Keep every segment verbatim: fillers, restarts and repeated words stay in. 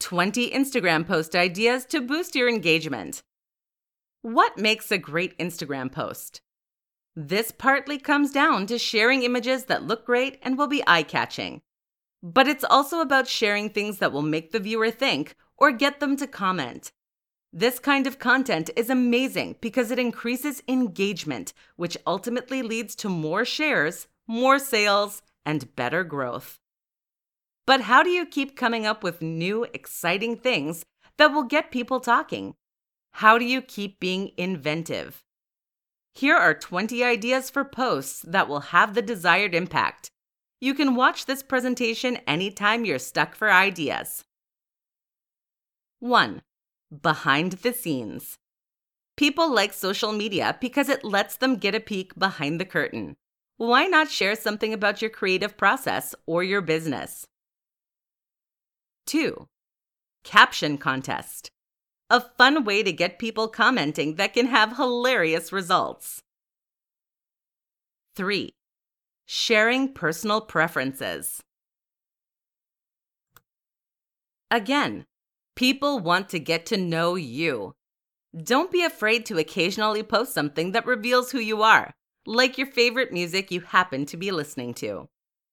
twenty Instagram post ideas to boost your engagement. What makes a great Instagram post? This partly comes down to sharing images that look great and will be eye-catching. But it's also about sharing things that will make the viewer think or get them to comment. This kind of content is amazing because it increases engagement, which ultimately leads to more shares, more sales, and better growth. But how do you keep coming up with new, exciting things that will get people talking? How do you keep being inventive? Here are twenty ideas for posts that will have the desired impact. You can watch this presentation anytime you're stuck for ideas. one. Behind the scenes. People like social media because it lets them get a peek behind the curtain. Why not share something about your creative process or your business? two. Caption contest. A fun way to get people commenting that can have hilarious results. three. Sharing personal preferences. Again, people want to get to know you. Don't be afraid to occasionally post something that reveals who you are, like your favorite music you happen to be listening to.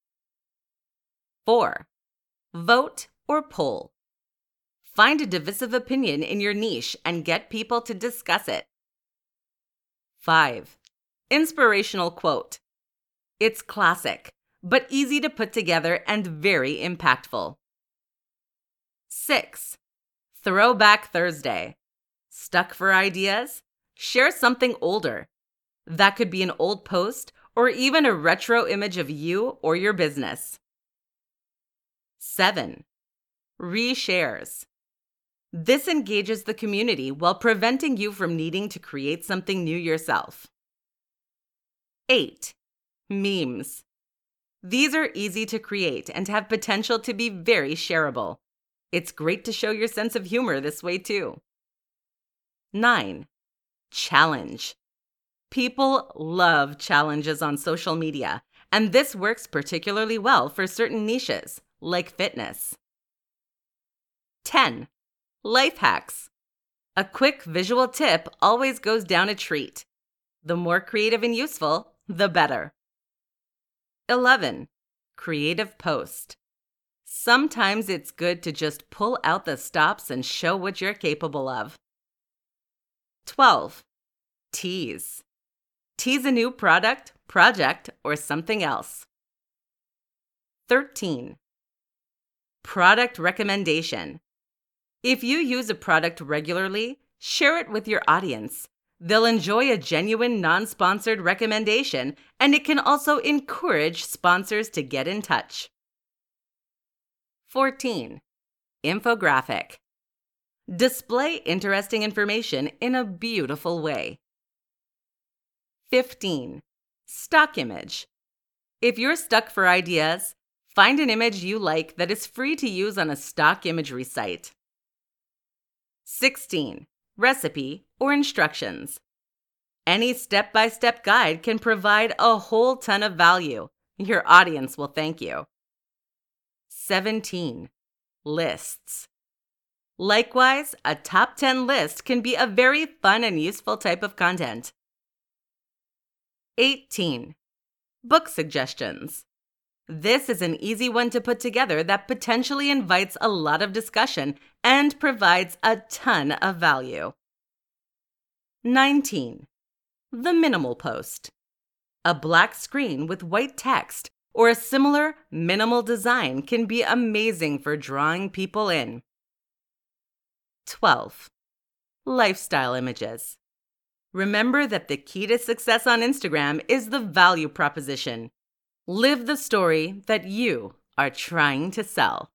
four. Vote or poll. Find a divisive opinion in your niche and get people to discuss it. five. Inspirational quote. It's classic, but easy to put together and very impactful. six. Throwback Thursday. Stuck for ideas? Share something older. That could be an old post or even a retro image of you or your business. seven. Reshares. This engages the community while preventing you from needing to create something new yourself. eight. Memes. These are easy to create and have potential to be very shareable. It's great to show your sense of humor this way too. nine. Challenge. People love challenges on social media, and this works particularly well for certain niches, like fitness. ten. Life hacks. A quick visual tip always goes down a treat. The more creative and useful, the better. eleven. Creative post. Sometimes it's good to just pull out the stops and show what you're capable of. twelve. Tease. Tease a new product, project, or something else. thirteen. Product recommendation. If you use a product regularly, share it with your audience. They'll enjoy a genuine, non-sponsored recommendation, and it can also encourage sponsors to get in touch. fourteen. Infographic. Display interesting information in a beautiful way. fifteen. Stock image. If you're stuck for ideas, find an image you like that is free to use on a stock imagery site. sixteen. Recipe or instructions. Any step-by-step guide can provide a whole ton of value. Your audience will thank you. seventeen. Lists. Likewise, a top ten list can be a very fun and useful type of content. eighteen. Book suggestions. This is an easy one to put together that potentially invites a lot of discussion and provides a ton of value. nineteen. The minimal post. A black screen with white text or a similar minimal design can be amazing for drawing people in. twelve. Lifestyle images. Remember that the key to success on Instagram is the value proposition. Live the story that you are trying to sell.